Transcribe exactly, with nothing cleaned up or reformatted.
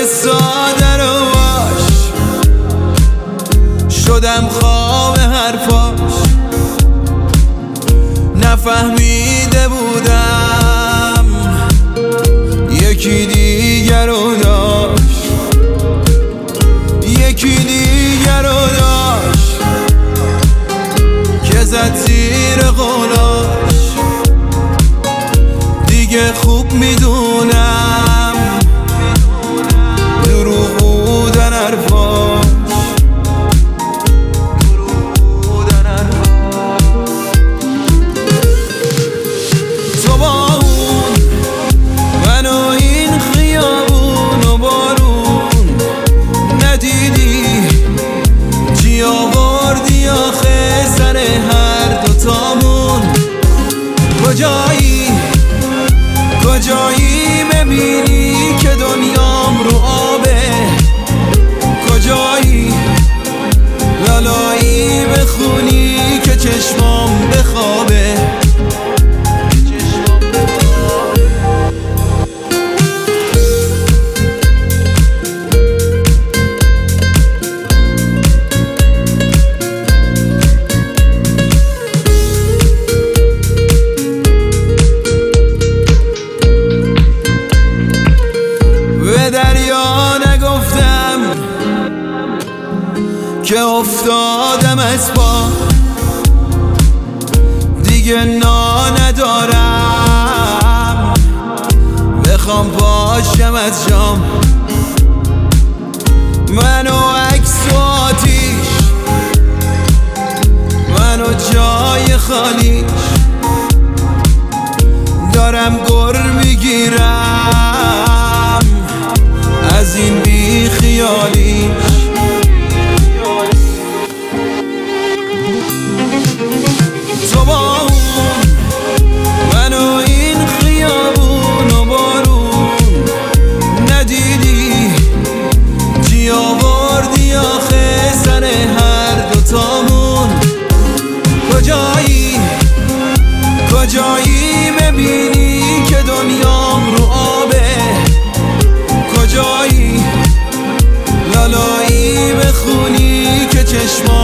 ساده رو باش، شدم خواب حرفاش. نفهمیده بودم یکی دیگر رو داشت، یکی دیگر رو داشت که زد زیر قولاش. دیگه خوب میدونم دروغ بودن حرفاش. تو با اون من و این خیابون و بارون ندیدی چی آوردی آخه سر هر دوتامون. کجایی کجایی ببینی که دنیام رو آبه، کجایی لالایی بخونی که چشمام بخوابه. به دریا نگفتم که افتادم از پا، دیگه نا ندارم بخوام پاشم از جام. منو عکس و آتیش، منو جای خالیش، دارم گر میگیرم از این بی خیالیش. تو با اون من و این خیابون و بارون ندیدی چی آوردی آخه سر هر دوتامون. کجایی کجایی ببینی که دنیام رو آبه، کجایی لالایی بخونی که چشم